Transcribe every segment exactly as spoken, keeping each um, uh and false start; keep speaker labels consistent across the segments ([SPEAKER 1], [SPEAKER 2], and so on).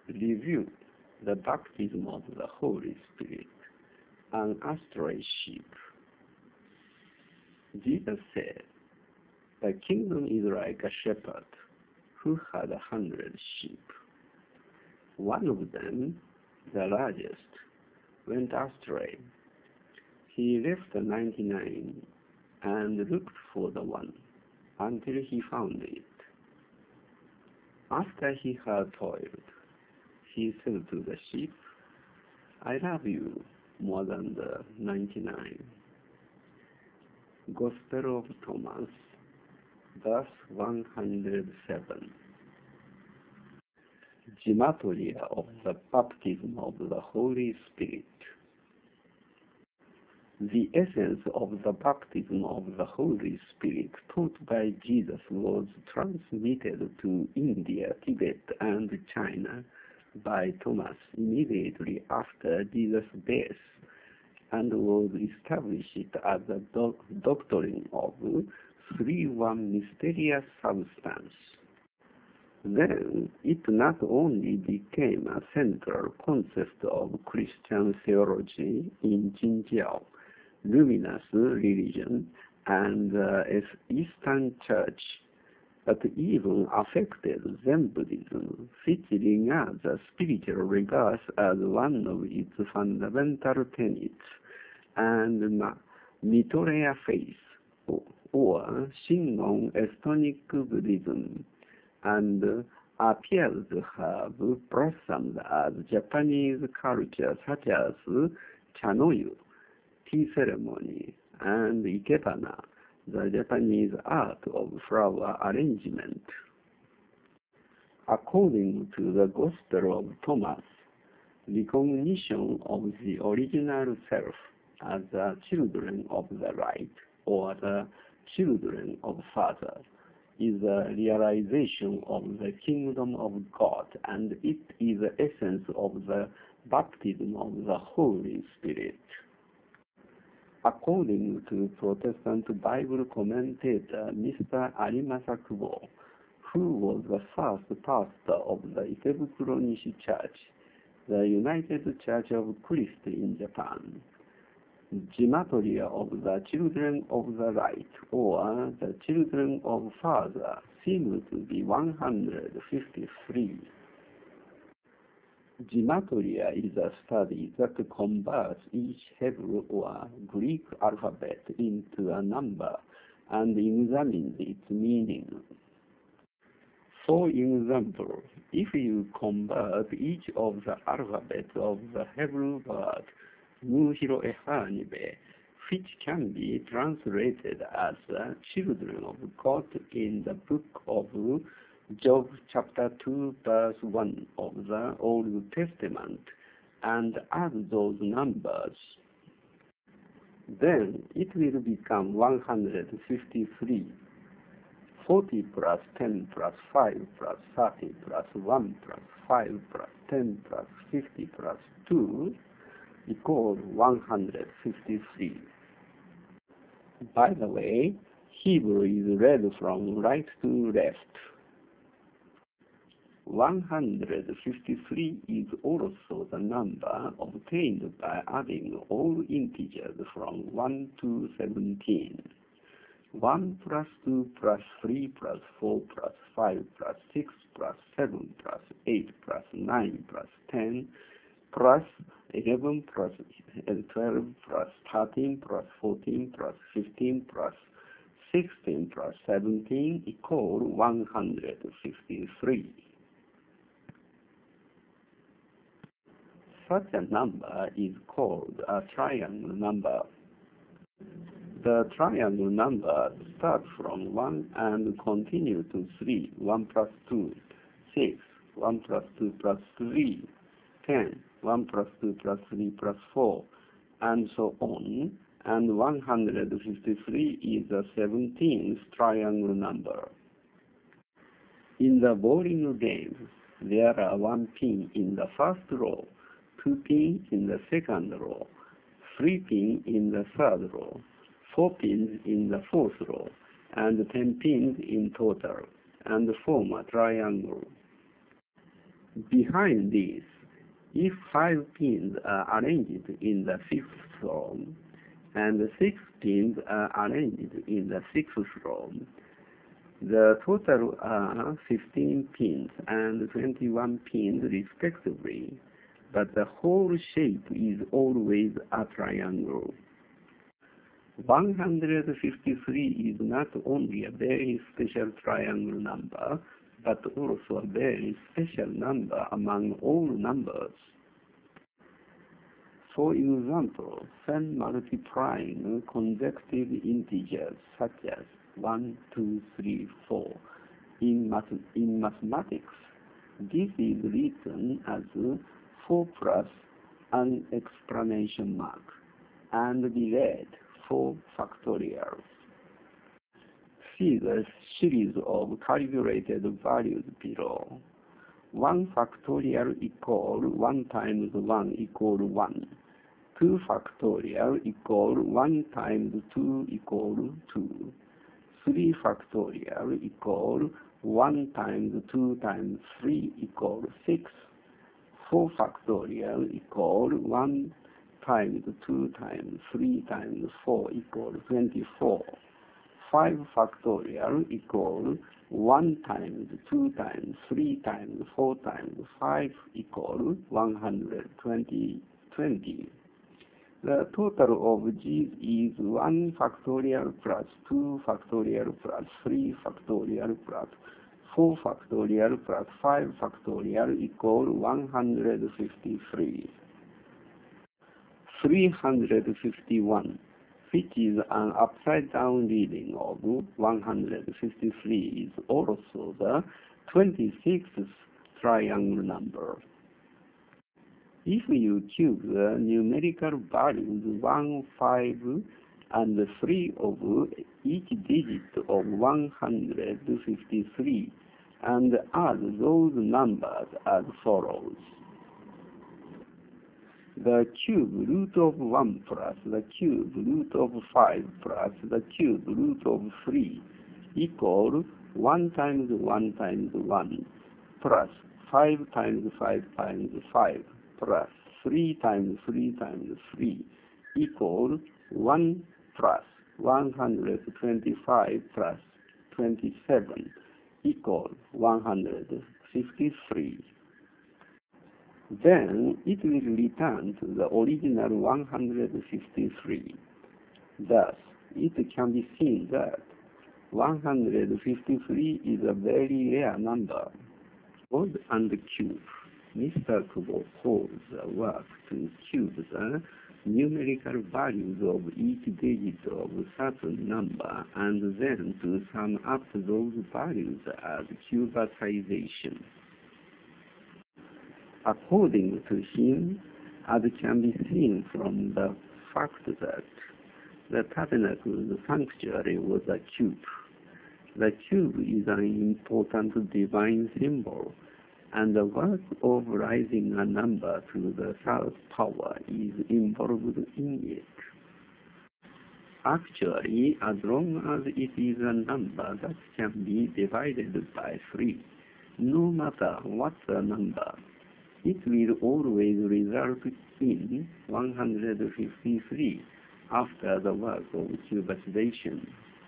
[SPEAKER 1] review the baptism of the Holy Spirit, an astray sheep. Jesus said, "The kingdom is like a shepherd who had a hundred sheep. One of them, the largest, went astray. He left the ninety-nine and looked for the one until he found it. After he had toiled, he said to the sheep, 'I love you more than the ninety-nine.'" Gospel of Thomas, verse one hundred seven. Gematria of the baptism of the Holy Spirit. The essence of the baptism of the Holy Spirit taught by Jesus was transmitted to India, Tibet, and China by Thomas immediately after Jesus' death, and was established as a do doctrine of three-one mysterious substance. Then it not only became a central concept of Christian theology in Jinjiao, luminous religion, and uh, Eastern Church, but even affected Zen Buddhism, which regards a spiritual rebirth as one of its fundamental tenets, and Maitreya faith, or Shingon Estonic Buddhism, and appears to have blossomed as Japanese culture such as Chanoyu, tea ceremony, and Ikebana, the Japanese art of flower arrangement. According to the Gospel of Thomas, recognition of the original self as the children of the light, or the children of Father, is a realization of the kingdom of God, and it is the essence of the baptism of the Holy Spirit. According to Protestant Bible commentator Mister Arimasa Kubo, who was the first pastor of the Ikebukuro Nishi Church, the United Church of Christ in Japan, Gematria of the children of the light, or the children of Father, seems to be one hundred fifty-three. Gematria is a study that converts each Hebrew or Greek alphabet into a number and examines its meaning. For example, if you convert each of the alphabets of the Hebrew word Muhiro Ehanibe, which can be translated as the children of God in the book of Job chapter two verse one of the Old Testament, and add those numbers, then it will become one hundred fifty-three. forty plus ten plus five plus thirty plus one plus five plus ten plus fifty plus two equals one hundred fifty-three. By the way, Hebrew is read from right to left. one hundred fifty-three is also the number obtained by adding all integers from one to seventeen. one plus two plus three plus four plus five plus six plus seven plus eight plus nine plus ten plus eleven plus twelve plus thirteen plus fourteen plus fifteen plus sixteen plus seventeen equals one hundred fifty-three. Such a number is called a triangle number. The triangle numbers start from one and continue to three, one plus two, six, one plus two plus three, ten, one plus two plus three plus four, and so on, and one hundred fifty-three is the seventeenth triangle number. In the bowling game, there are one pin in the first row, two pins in the second row, three pins in the third row, four pins in the fourth row, and ten pins in total, and form a triangle. Behind this, if five pins are arranged in the fifth row, and six pins are arranged in the sixth row, the total are fifteen pins and twenty-one pins respectively, but the whole shape is always a triangle. one hundred fifty-three is not only a very special triangle number, but also a very special number among all numbers. For example, when multiplying consecutive integers such as one, two, three, four in, math in mathematics, this is written as four plus an exclamation mark and be read four factorial. See the series of calculated values below. one factorial equal one times one equal one. two factorial equal one times two equal two. three factorial equal one times two times three equal six. four factorial equal one times two times three times four equal twenty-four. five factorial equal one times two times three times four times five equal one hundred twenty. The total of these is one factorial plus two factorial plus three factorial plus four factorial plus five factorial equal one hundred fifty-three. three hundred fifty-one, which is an upside-down reading of one hundred fifty-three, is also the twenty-sixth triangle number. If you cube the numerical values one, five, and three of each digit of one hundred fifty-three and add those numbers as follows. The cube root of one plus the cube root of five plus the cube root of three equal one times one times one plus five times five times five plus three times three times three equal one plus one hundred twenty-five plus twenty-seven equal one hundred fifty-three. Then it will return to the original one hundred fifty-three. Thus, it can be seen that one hundred fifty-three is a very rare number. Odd and cube. Mister Kubo calls the work to cube the numerical values of each digit of a certain number and then to sum up those values as cubatization. According to him, as can be seen from the fact that the tabernacle's sanctuary was a cube. The cube is an important divine symbol, and the work of raising a number to the third power is involved in it. Actually, as long as it is a number that can be divided by three, no matter what the number, it will always result in one hundred fifty-three after the work of cubatization.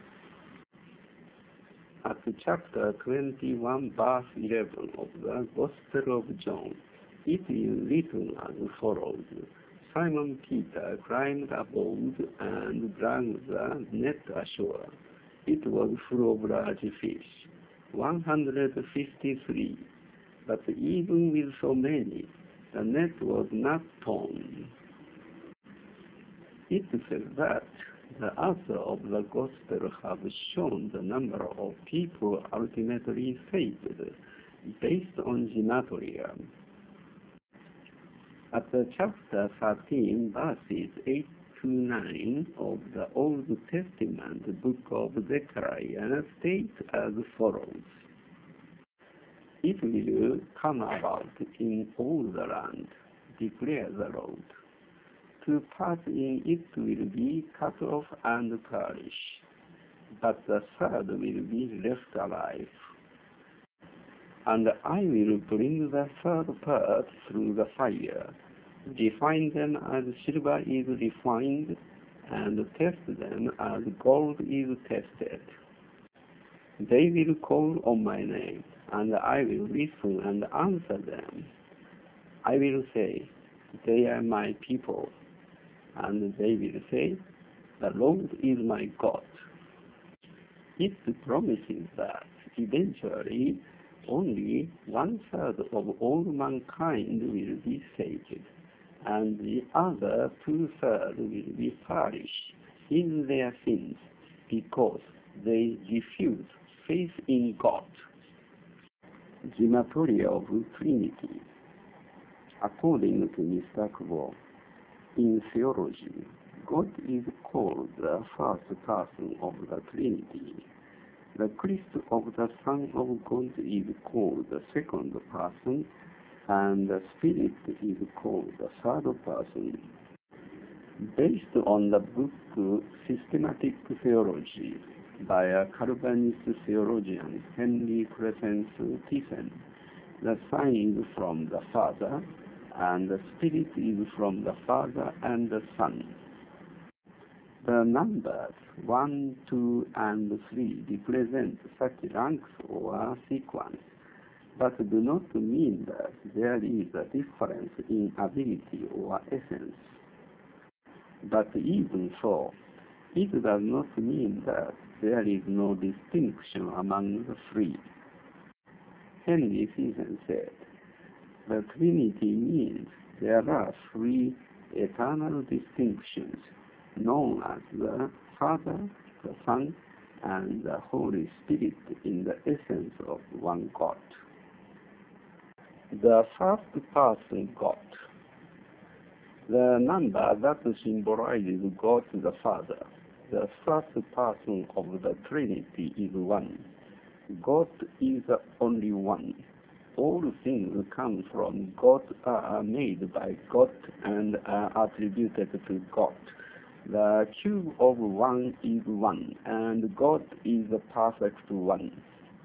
[SPEAKER 1] At chapter twenty-one, verse eleven of the Gospel of John, it is written as follows. Simon Peter climbed aboard and dragged the net ashore. It was full of large fish, one hundred fifty-three. But even with so many, the net was not torn. It says that the author of the Gospel have shown the number of people ultimately saved based on gematria. At chapter thirteen, verses eight to nine of the Old Testament book of Zechariah states as follows. It will come about in all the land, declares the Lord. To pass in it will be cut off and perish, but the third will be left alive. And I will bring the third part through the fire, refine them as silver is refined, and test them as gold is tested. They will call on my name, and I will listen and answer them. I will say, they are my people, and they will say, the Lord is my God. It promises that eventually only one-third of all mankind will be saved, and the other two-thirds will be perished in their sins because they refuse faith in God. Gematria of Trinity. According to Mister Kubo, in theology, God is called the first person of the Trinity. The Christ of the Son of God is called the second person, and the Spirit is called the third person. Based on the book Systematic Theology by a Calvinist theologian, Henry Crescens Thyssen, the Son is from the Father, and the Spirit is from the Father and the Son. The numbers one, two, and three represent such ranks or sequence, but do not mean that there is a difference in ability or essence. But even so, it does not mean that there is no distinction among the three. Henry Thyssen said, the Trinity means there are three eternal distinctions, known as the Father, the Son, and the Holy Spirit in the essence of one God. The first person God. The number that symbolizes God the Father, the first person of the Trinity, is one. God is only one. All things come from God, are made by God, and are attributed to God. The cube of one is one, and God is the perfect one.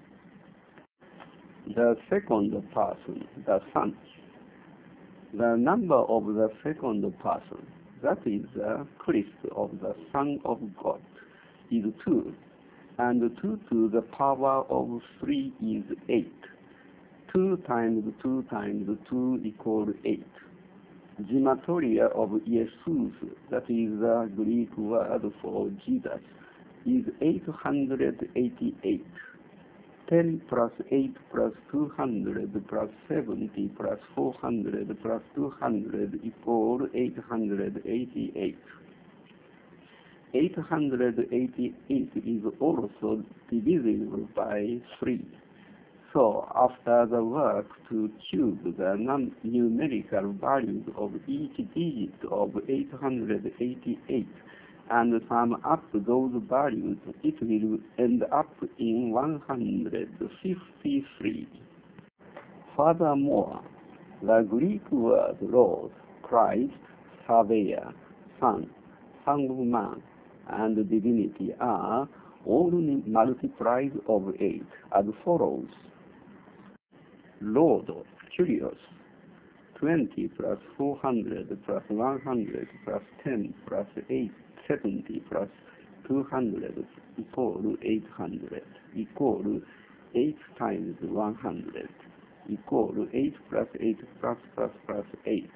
[SPEAKER 1] The second person, the Son. The number of the second person, that is the Christ of the Son of God, is two, and two to the power of three is eight. two times two times two equals eight. Gematria of Jesus, that is the Greek word for Jesus, is eight hundred eighty-eight. ten plus eight plus two hundred plus seventy plus four hundred plus two hundred equals eight hundred eighty-eight. eight hundred eighty-eight is also divisible by three. So, after the work to cube the numerical values of each digit of eight hundred eighty-eight and sum up those values, it will end up in one hundred fifty-three. Furthermore, the Greek word Lord, Christ, Savior, Son, Son of Man, and Divinity are all multiplies of eight as follows. Lord, curious, twenty plus four hundred plus one hundred plus ten plus eight, seventy plus two hundred equal eight hundred, equal eight times one hundred, equal eight plus eight plus plus plus eight.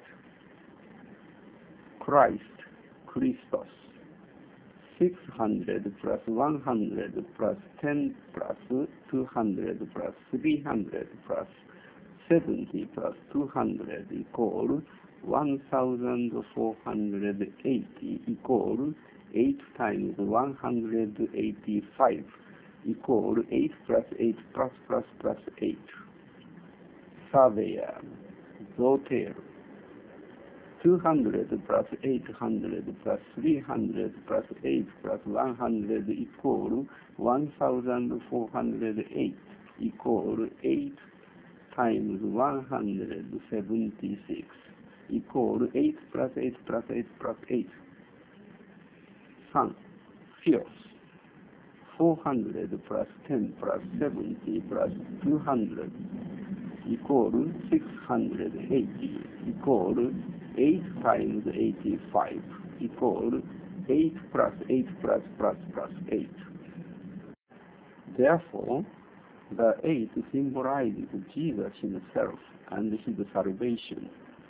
[SPEAKER 1] Christ, Christos, six hundred plus one hundred plus ten plus two hundred plus three hundred plus seventy plus two hundred equal one thousand four hundred eighty, equal eight times one hundred eighty-five, equal eight plus eight plus plus plus eight. Surveyor, Zoter, two hundred plus eight hundred plus three hundred plus eight plus one hundred equal one thousand four hundred eight, equal eight times one hundred seventy-six, equal eight plus eight plus eight plus eight. Son, Theos, four hundred plus ten plus seventy plus two hundred equal six hundred eighty equal eight times eighty-five equal eight plus eight plus plus plus eight. Therefore, the eight symbolizes Jesus himself and his salvation.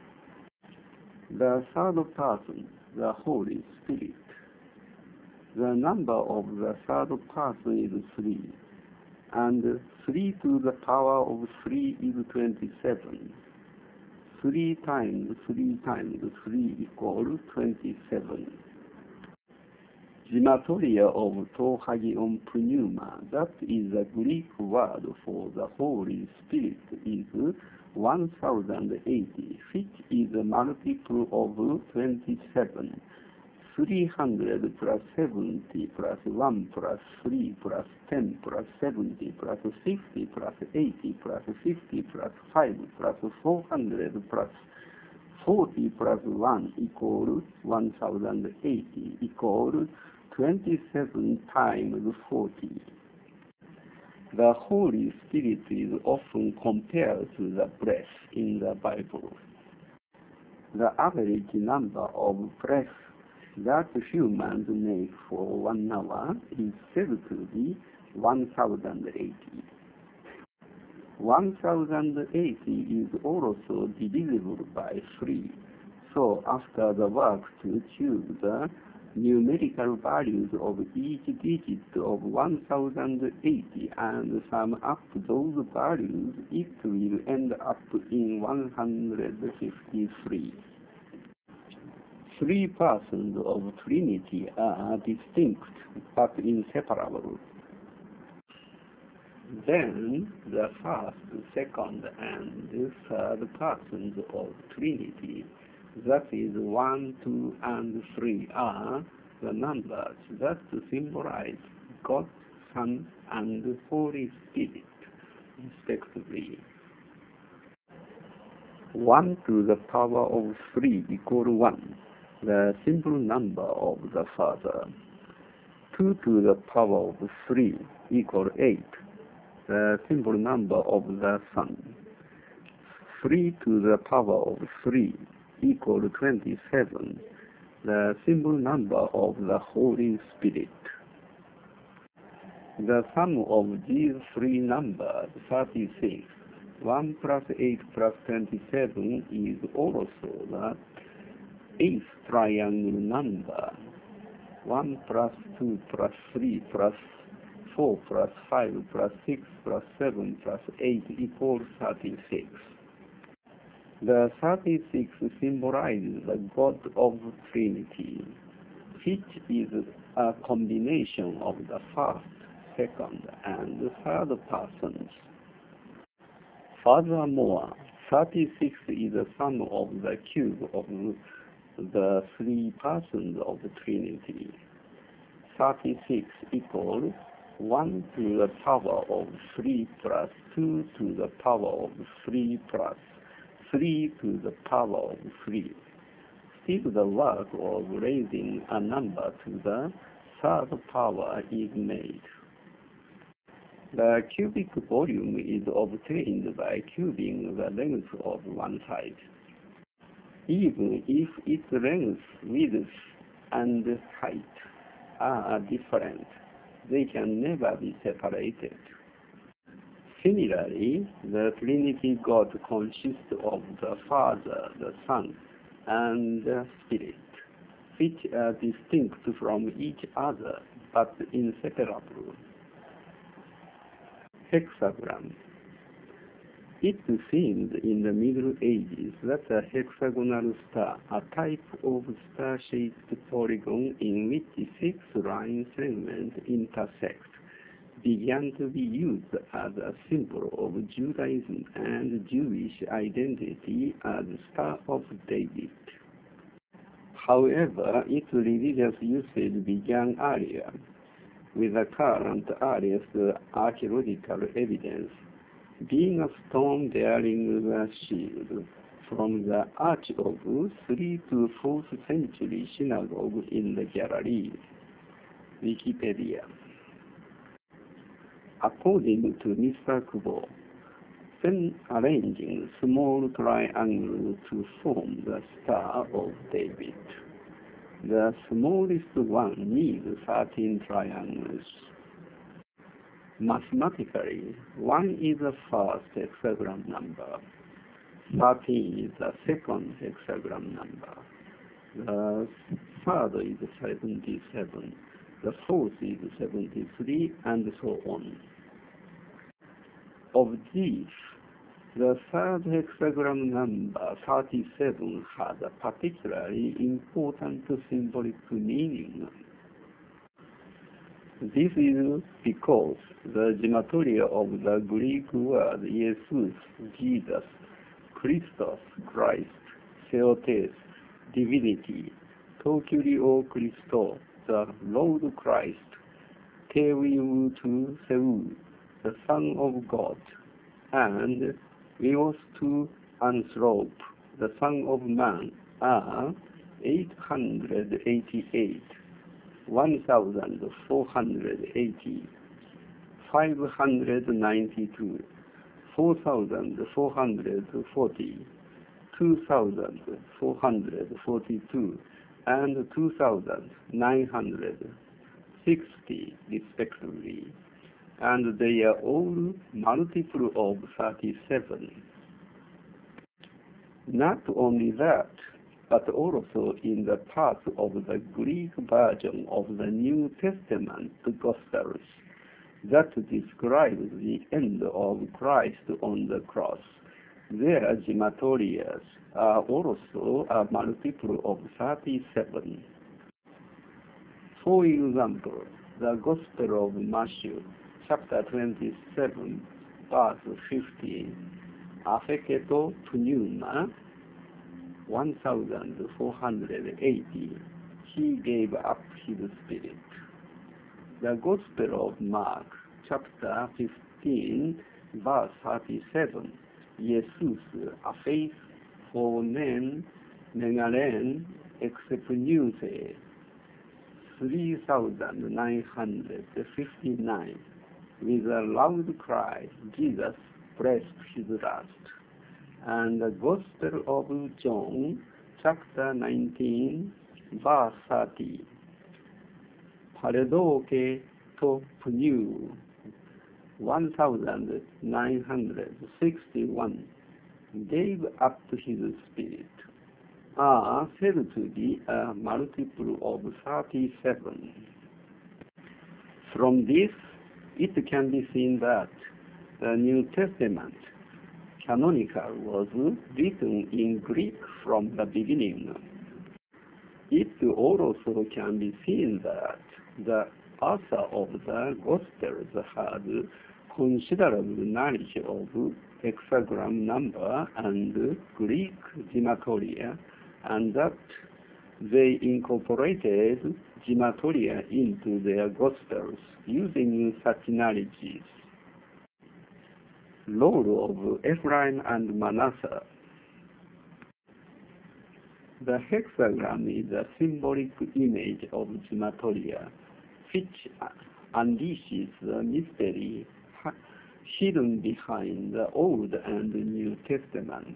[SPEAKER 1] The third person, the Holy Spirit. The number of the third person is three, and three to the power of three is twenty-seven. three times three times three equals twenty-seven. Gematoria of to hagion pneuma, that is the Greek word for the Holy Spirit, is one thousand eighty, which is a multiple of twenty-seven. three hundred plus seventy plus one plus three plus ten plus seventy plus sixty plus eighty plus fifty plus five plus four hundred plus forty plus one equals one thousand eighty equals twenty-seven times forty. The Holy Spirit is often compared to the breath in the Bible. The average number of breaths that humans make for one hour is said to be one thousand eighty. one thousand eighty is also divisible by three, so after the work to choose the numerical values of each digit of one thousand eighty and sum up those values, it will end up in one hundred fifty-three. Three persons of Trinity are distinct but inseparable. Then the first, second, and third persons of Trinity, that is one, two, and three, are the numbers that symbolize God, Son, and Holy Spirit, respectively. one to the power of three equals one, the simple number of the Father. two to the power of three equals eight, the simple number of the Son. three to the power of three equals twenty-seven, the simple number of the Holy Spirit. The sum of these three numbers, thirty-six, one plus eight plus twenty-seven, is also the eighth triangle number. one plus two plus three plus four plus five plus six plus seven plus eight equals thirty-six. The thirty-six symbolizes the God of Trinity, which is a combination of the first, second, and third persons. Furthermore, thirty-six is the sum of the cube of the three persons of the Trinity. thirty-six equals one to the power of three plus two to the power of three plus three to the power of three. Still, the work of raising a number to the third power is made. The cubic volume is obtained by cubing the length of one side. Even if its length, width, and height are different, they can never be separated. Similarly, the Trinity God consists of the Father, the Son, and the Spirit, which are distinct from each other but inseparable. Hexagram. It seemed in the Middle Ages that a hexagonal star, a type of star-shaped polygon in which six line segments intersect, began to be used as a symbol of Judaism and Jewish identity as Star of David. However, its religious usage began earlier, with the current earliest archaeological evidence being a stone bearing the shield from the arch of third to fourth century synagogue in the Galilee. Wikipedia. According to Mister Kubo, when arranging small triangles to form the Star of David, the smallest one needs thirteen triangles. Mathematically, one is the first hexagram number, thirteen is the second hexagram number, the third is seventy-seven, the fourth is seventy-three, and so on. Of these, the third hexagram number, thirty-seven, has a particularly important symbolic meaning. This is because the gematria of the Greek word Jesus, Jesus, Christos, Christ, Theotes, divinity, to Kyrio Christo, the Lord Christ, Theou to Theou, the Son of God, and Eos to Anthrope, the Son of Man, are eight hundred eighty-eight, one thousand four hundred eighty, five hundred ninety-two, four thousand four hundred forty, two thousand four hundred forty-two, and two thousand nine hundred sixty respectively, and they are all multiple of thirty-seven. Not only that, but also in the part of the Greek version of the New Testament Gospels that describes the end of Christ on the cross, their gematorias are also a multiple of thirty-seven. For example, the Gospel of Matthew, chapter twenty-seven, verse fifteen, affeceto pneuma, one thousand four hundred eighty, he gave up his spirit. The Gospel of Mark, chapter fifteen, verse thirty-seven, Jesus affaith phonen megalen exepneuse, three thousand nine hundred fifty-nine, with a loud cry, Jesus breathed his last. And the Gospel of John, chapter nineteen, verse thirty, Paredoke to pneu, one thousand nine hundred sixty-one, gave up his spirit, are said to be a multiple of thirty-seven. From this, it can be seen that the New Testament, canonical, was written in Greek from the beginning. It also can be seen that the author of the Gospels had considerable knowledge of hexagram number and Greek gematoria, and that they incorporated gematoria into their Gospels using such knowledges. Role of Ephraim and Manasseh. The hexagram is a symbolic image of gematoria, which unleashes the mystery hidden behind the Old and New Testaments.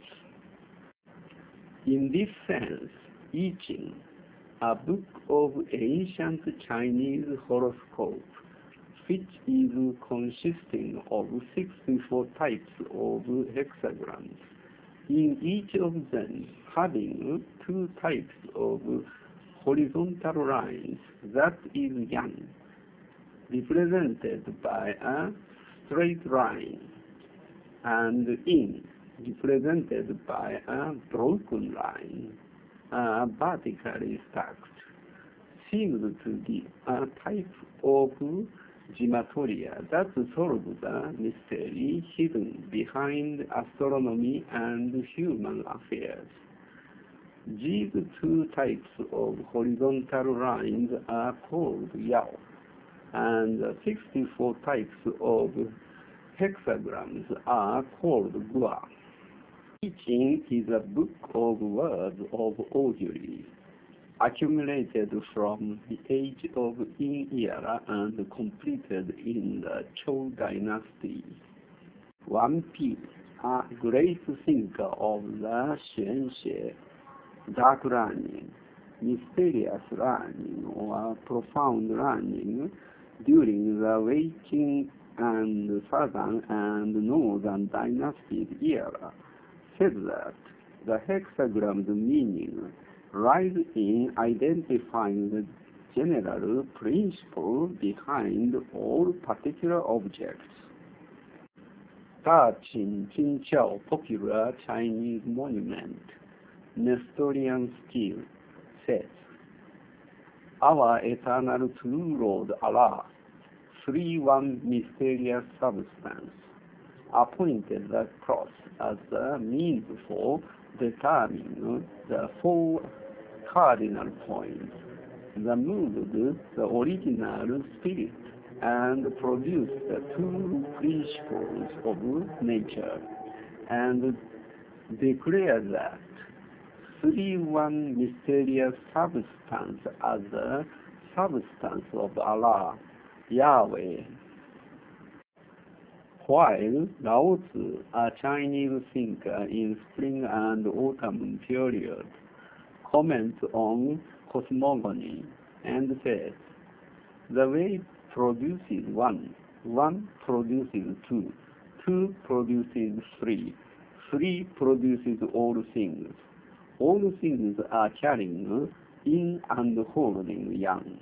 [SPEAKER 1] In this sense, I Ching, a book of ancient Chinese horoscope, which is consisting of sixty-four types of hexagrams, in each of them having two types of horizontal lines, that is yang, represented by a straight line, and yin, represented by a broken line, uh, vertically stacked, seems to be a type of gematoria that solve the mystery hidden behind astronomy and human affairs. These two types of horizontal lines are called Yao, and sixty-four types of hexagrams are called Gua. I Ching is a book of words of augury. accumulated from the age of Yin era and completed in the Chou dynasty. Wan Pi, a great thinker of the Xuanxue, dark learning, mysterious learning, or profound learning during the Wei-Qing and Southern and Northern dynasty era, said that the hexagram's meaning lies in identifying the general principle behind all particular objects. Da Qin Jingqiao, popular Chinese monument, Nestorian skill, says, our eternal true Lord Allah, Three One mysterious substance, appointed the cross as the means for determining the four cardinal points, that moved the original spirit and produced the two principles of nature, and declared that Three One mysterious substance as the substance of Allah, Yahweh. While Lao Tzu, a Chinese thinker in spring and autumn period, comments on cosmogony and says, the way produces one, one produces two, two produces three, three produces all things. All things are carrying yin and holding yang.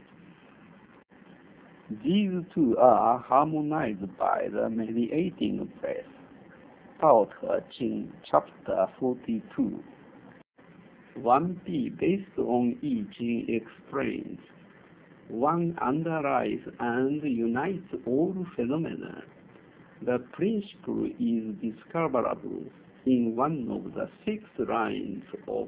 [SPEAKER 1] These two are harmonized by the mediating breath. Tao Te Ching, chapter forty-two. One P, based on I Ching, explains, one underlies and unites all phenomena. The principle is discoverable in one of the six lines of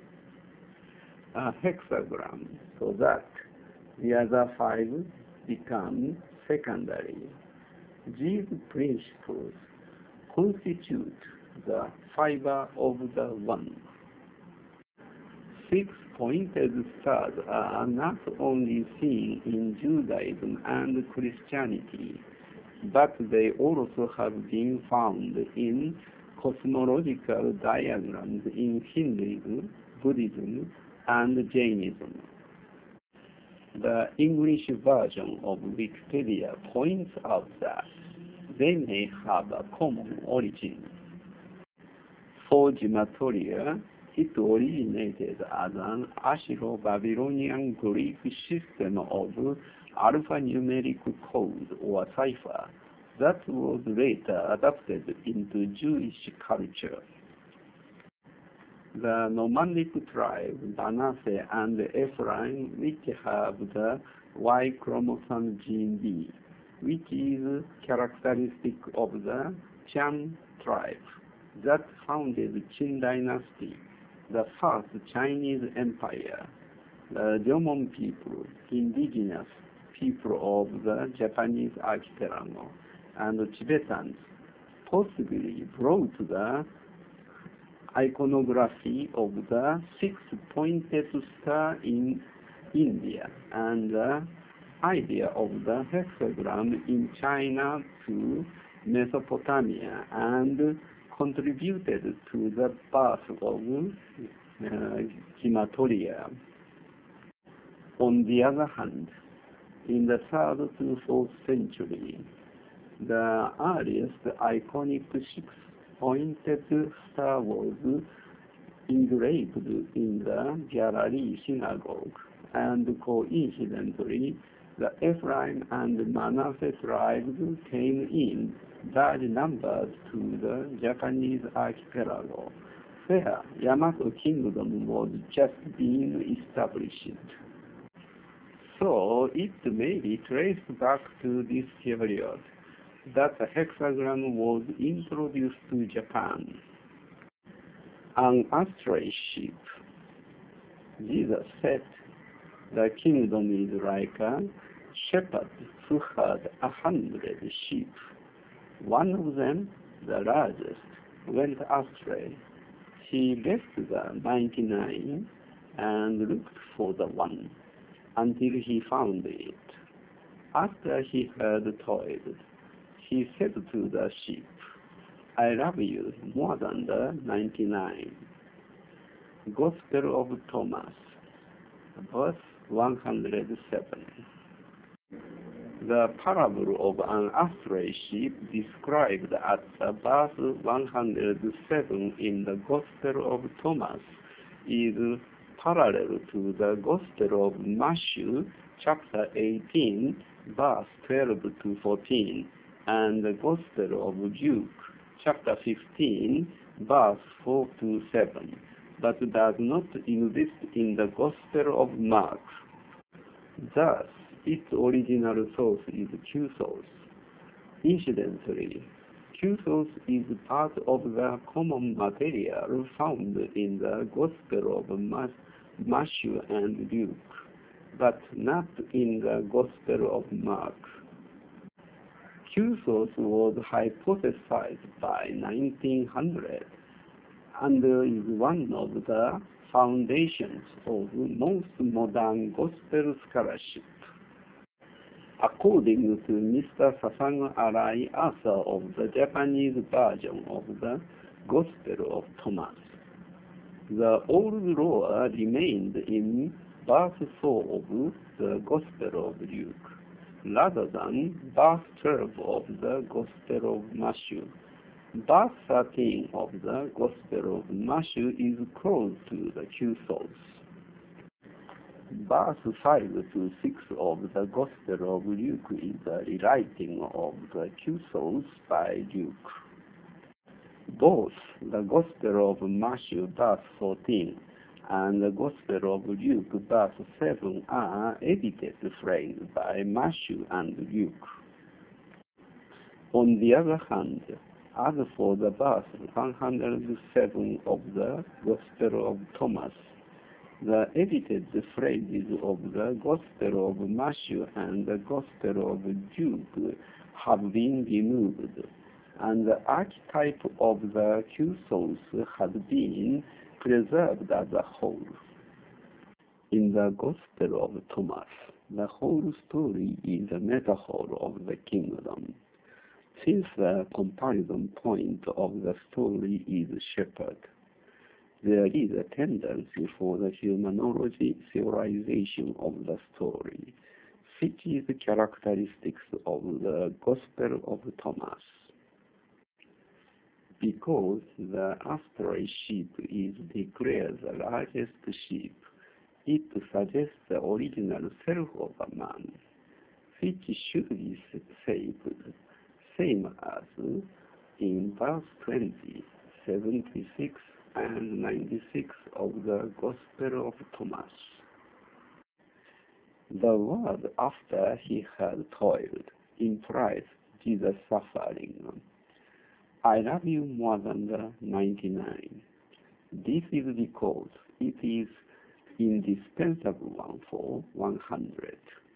[SPEAKER 1] a hexagram, so that the other five become secondary. These principles constitute the fiber of the one. Six-pointed stars are not only seen in Judaism and Christianity, but they also have been found in cosmological diagrams in Hinduism, Buddhism, and Jainism. The English version of Wikipedia points out that they may have a common origin. For Gematria, it originated as an Assyro-Babylonian Greek system of alphanumeric code or cipher that was later adapted into Jewish culture. The nomadic tribes Manasseh and Ephraim, which have the Y chromosome gene B, which is characteristic of the Qiang tribe that founded Qin dynasty, the first Chinese empire. The Jomon people, indigenous people of the Japanese archipelago, and the Tibetans possibly brought the iconography of the six-pointed star in India and the idea of the hexagram in China to Mesopotamia, and contributed to the birth of uh, Gematria. On the other hand, in the third to fourth century, the earliest iconic six-pointed star was engraved in the Gallery synagogue, and coincidentally, the Ephraim and Manasseh tribes came in large numbers to the Japanese archipelago, where Yamato Kingdom was just being established. So it may be traced back to this period that the hexagram was introduced to Japan. An astray sheep. Jesus said, the kingdom is like a shepherd who had a hundred sheep. One of them, the largest, went astray. He left the ninety-nine and looked for the one until he found it. After he had toiled, he said to the sheep, I love you more than the ninety-nine. Gospel of Thomas, verse one hundred seven. The parable of an astray sheep described at verse one hundred seven in the Gospel of Thomas is parallel to the Gospel of Matthew, chapter eighteen, verse twelve to fourteen, and the Gospel of Luke, chapter fifteen, verse four to seven, but does not exist in the Gospel of Mark. Thus, its original source is Q-source. Incidentally, Q-source is part of the common material found in the Gospel of Matthew and Luke, but not in the Gospel of Mark. Q-source was hypothesized by nineteen hundred and is one of the foundations of most modern Gospel scholarship. According to Mister Sasamu Arai, author of the Japanese version of the Gospel of Thomas, the old law remained in verse four of the Gospel of Luke, rather than verse twelve of the Gospel of Matthew. Verse thirteen of the Gospel of Matthew is close to the Q-source. Verse five to six of the Gospel of Luke is the rewriting of the Q-source by Luke. Both the Gospel of Matthew, verse fourteen, and the Gospel of Luke, verse seven, are edited phrases by Matthew and Luke. On the other hand, as for the verse one hundred seven of the Gospel of Thomas, the edited phrases of the Gospel of Matthew and the Gospel of Luke have been removed, and the archetype of the Q-source has been preserved as a whole. In the Gospel of Thomas, the whole story is a metaphor of the kingdom. Since the comparison point of the story is shepherd, there is a tendency for the humanology theorization of the story, which is the characteristics of the Gospel of Thomas. Because the astray sheep is declared the largest sheep, it suggests the original self of a man, which should be saved, same as in verse twenty, seventy-six, and ninety-six of the Gospel of Thomas. The word after he had toiled implies Jesus' suffering. I love you more than the ninety-nine. This is because it is indispensable one for one hundred.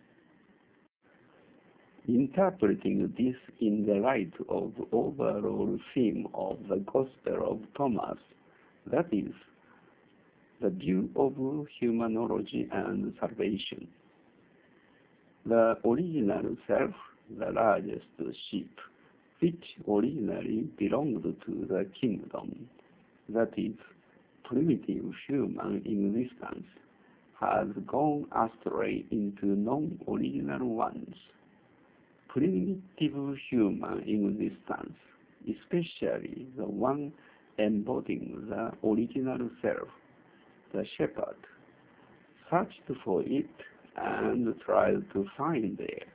[SPEAKER 1] Interpreting this in the light of the overall theme of the Gospel of Thomas, that is, the view of humanology and salvation. The original self, the largest sheep, which originally belonged to the kingdom, that is, primitive human existence, has gone astray into non-original ones. Primitive human existence, especially the one embodying the original self, the shepherd, searched for it and tried to find it.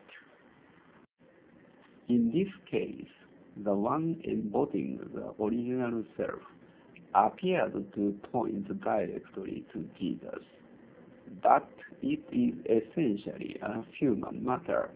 [SPEAKER 1] In this case, the one embodying the original self appeared to point directly to Jesus, but it is essentially a human matter.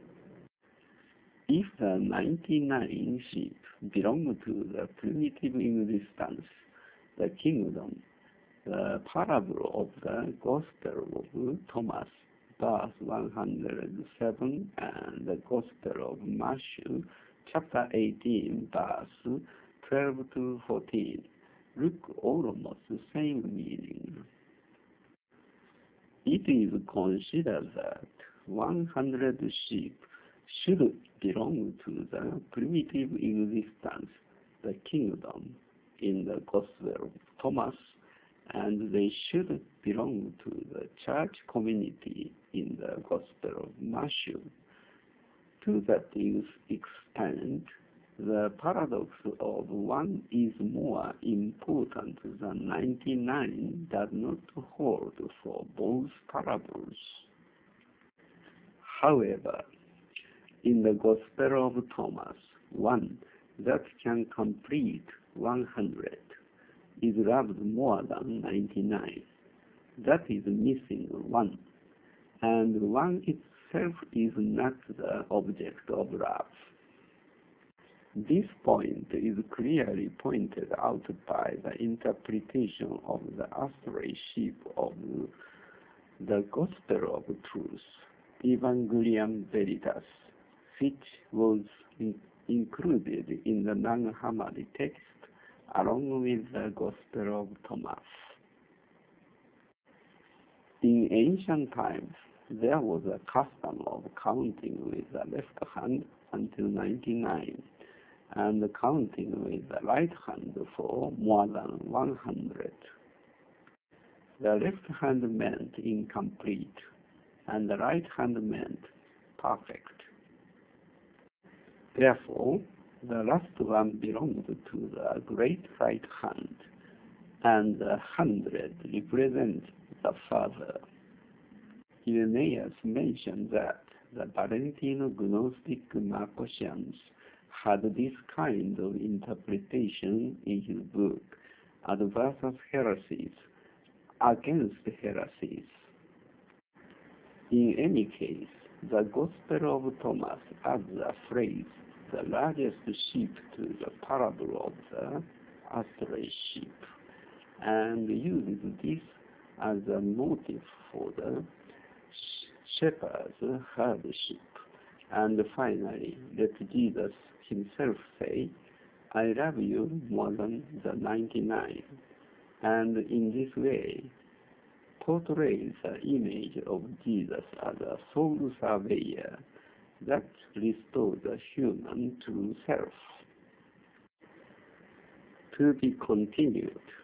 [SPEAKER 1] If the ninety-nine sheep belong to the primitive existence, the kingdom, the parable of the Gospel of Thomas, verse one hundred seven, and the Gospel of Matthew, chapter eighteen, verse twelve to fourteen, look almost the same meaning. It is considered that one hundred sheep should belong to the primitive existence, the kingdom, in the Gospel of Thomas, and they should belong to the church community in the Gospel of Matthew. To that extent, the paradox of one is more important than ninety-nine does not hold for both parables. However, in the Gospel of Thomas, one that can complete one hundred is loved more than ninety-nine. That is missing one, and one itself is not the object of love. This point is clearly pointed out by the interpretation of the astray sheep of the Gospel of Truth, Evangelium Veritas, which was in included in the non-Hammadi text along with the Gospel of Thomas. In ancient times, there was a custom of counting with the left hand until ninety-nine, and counting with the right hand for more than one hundred. The left hand meant incomplete, and the right hand meant perfect. Therefore, the last one belonged to the great right hand, and the hundred represents the Father. Irenaeus mentioned that the Valentino Gnostic Marcosians had this kind of interpretation in his book, Adversus Heresies, Against Heresies. In any case, the Gospel of Thomas adds the phrase, the largest sheep, to the parable of the astray sheep, and uses this as a motive for the shepherd's herd sheep. And finally, let Jesus himself say, I love you more than the ninety-nine, and in this way portrays the image of Jesus as a soul surveyor that restores the human to self. To be continued.